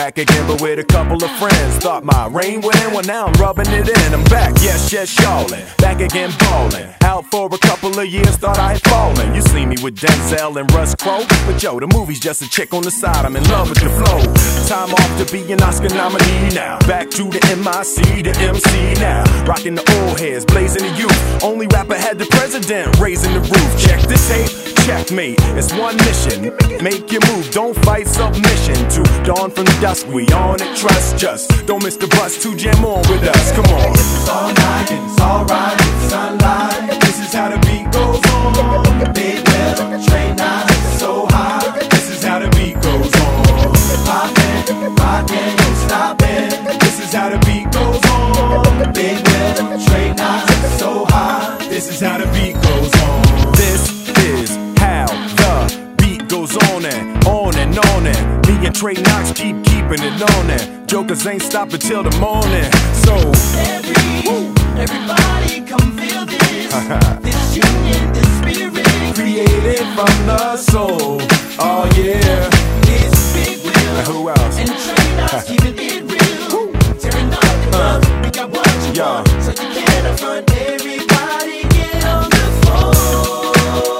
back again, but with a couple of friends. Thought my reign would end, well now I'm rubbing it in. I'm back, yes, y'allin', back again ballin'. Out for a couple of years, thought I had fallen. You see me with Denzel and Russ Crowe, but yo, the movie's just a chick on the side. I'm in love with the flow. Time off to be an Oscar nominee now. Back to the MIC, the MC now. Rocking the old heads, blazing the youth. Only rapper had the president raising the roof. Check the tape, checkmate. It's one mission, make your move, don't fight submission. To dawn from dusk, we on it, trust just. Don't miss the bus to jam on with us, come on. It's all night and it's alright, it's sunlight. This is how the beat goes on. Big Will, train nine, so high. This is how the beat goes on. Poppin', rockin', no stoppin'. This is how the beat goes on. Big Will, train nine, so high. This is how the beat goes on. This is how the beat goes on and on and on and me and Trey Knox keep keeping it on and jokers ain't stopping till the morning. So everybody come feel this. This union, this spirit created from the soul. Oh yeah. It's Big Will Who else? and Trey Knox keeping it real. Tearing up the club, we got what you want, so you can't affront. Everybody get on the floor.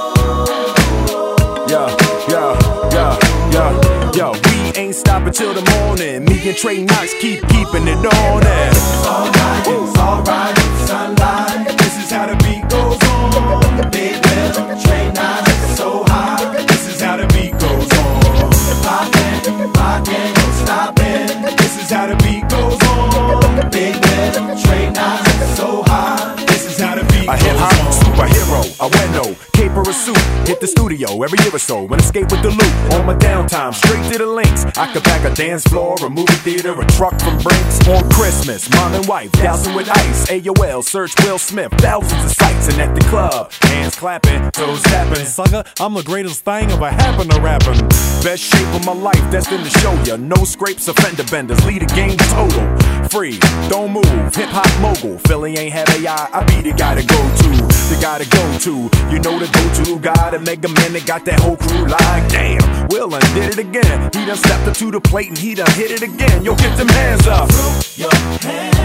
Yo, we ain't stopping till the morning. Me and Trey Knox keep keeping it on and It's all night, it's alright, it's sunlight. This is how the beat goes on. Big Will, Trey Knox, so high. This is how the beat goes on. Poppin', rockin', no stoppin'. This is how the beat goes on. Big Will, Trey Knox, so high. This is how the beat a goes hip-hop on. superhero, a window, cape or a suit. Hit the studio every year or so and escape with the loot. On my downtime, straight to the links. I could pack a dance floor, a movie theater, a truck from Brinks. On Christmas, mom and wife, dousing with ice. AOL, search Will Smith, thousands of sights. And at the club, hands clapping, toes tapping. Sucker, I'm the greatest thing ever happened to rapping. Best shape of my life, destined to show ya. No scrapes or fender benders, lead the game total. Free, don't move, hip-hop mogul. Philly ain't have AI, I be the guy to go to. The guy to go to, you know the go-to guy, the Mega Man that got that whole crew like, damn, Will done did it again. He done stepped up to the plate and he done hit it again. Yo, get them hands up. Throw your hands